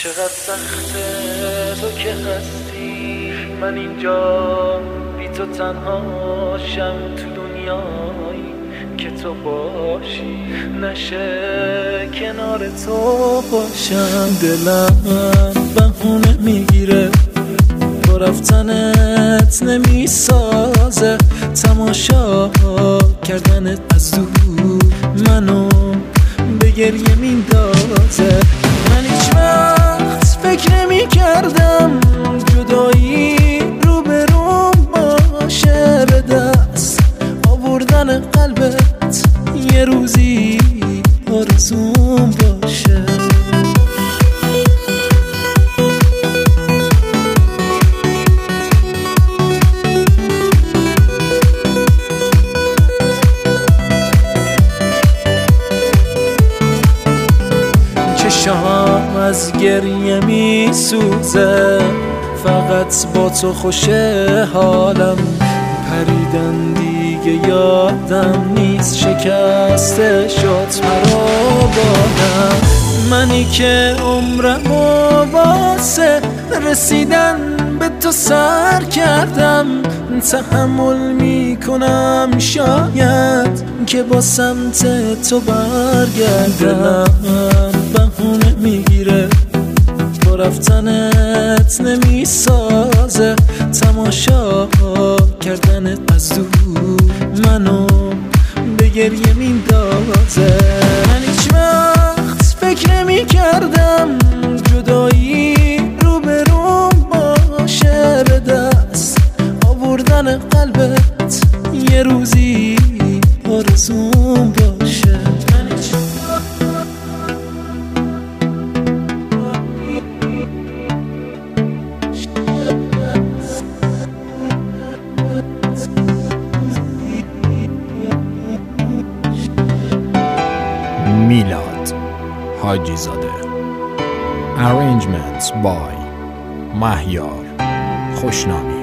چقدر سخته تو که هستی، من اینجا بی تو تنهاشم تو دنیایی که تو باشی، نشه کنار تو باشم. دلم بهونه میگیره با رفتنت نمیسازه، تماشا کردنت از دور منو به گریه میندازه. من هیچ وقت فکر نمی کردم جدایی روبروم باشه، به دست آوردن قلبت یه روزی آرزوم باشه. چشام از گریه می سوزه، فقط با تو خوشه حالم، پریدن دیگه یادم نیست، شکسته شد مرا منی که عمرمو واسه رسیدن به تو سر کردم، تحمل میکنم شاید که با سمت تو برگردم. بهونه میگیره با رفتنت نمیسازه، تماشا کردنت از دور منو به گریه میندازه. من هیچ وقت فکر نمی کردم جدایی روبروم باشه، به دست آوردن قلبت یه روزی آرزوم باشه. میلاد حاجی زاده. Arrangements by مهیار خوشنامی.